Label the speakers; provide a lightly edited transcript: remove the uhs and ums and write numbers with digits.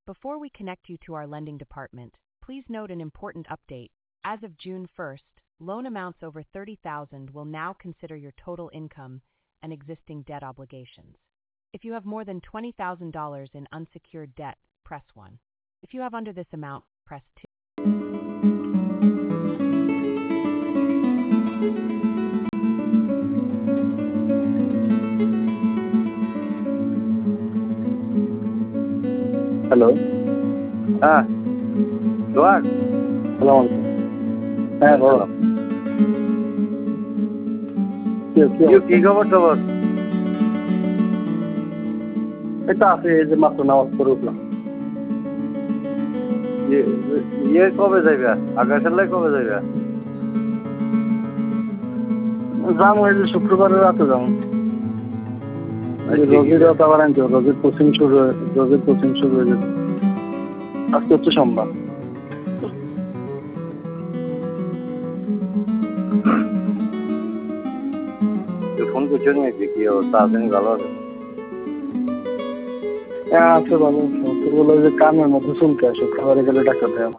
Speaker 1: Before we connect you to our lending department, please note an important update. As of June 1st, loan amounts over $30,000 will now consider your total income and existing debt obligations. If you have more than $20,000 in unsecured debt, press 1. If you have under this amount, press 2.
Speaker 2: Hello,
Speaker 3: হ্যাঁ সোহাগ,
Speaker 2: সালাম আলাইকুম। হ্যাঁ বলো।
Speaker 3: কি খবর টবর?
Speaker 2: এই তো আছে, এই যে মাত্র নামাজ পড়ে উঠলাম।
Speaker 3: ইয়ে কবে যাইবা? আকাশের লাই কবে যাইবা?
Speaker 2: যাম ওই যে শুক্রবারের রাতে যাম। রোগীর কথা আবার আনতে হবে, রোগীর কোচিং শুরু হয়ে যেত। আজকে হচ্ছে সোমবার।
Speaker 3: ফোন করছো নাকি? কি অবস্থা আছেন? ভালো আছে?
Speaker 2: হ্যাঁ আছে ভালো। বলে যে কানের মধ্যে চুলকে, শুক্রবারে গেলে ডাক্তার দেয়।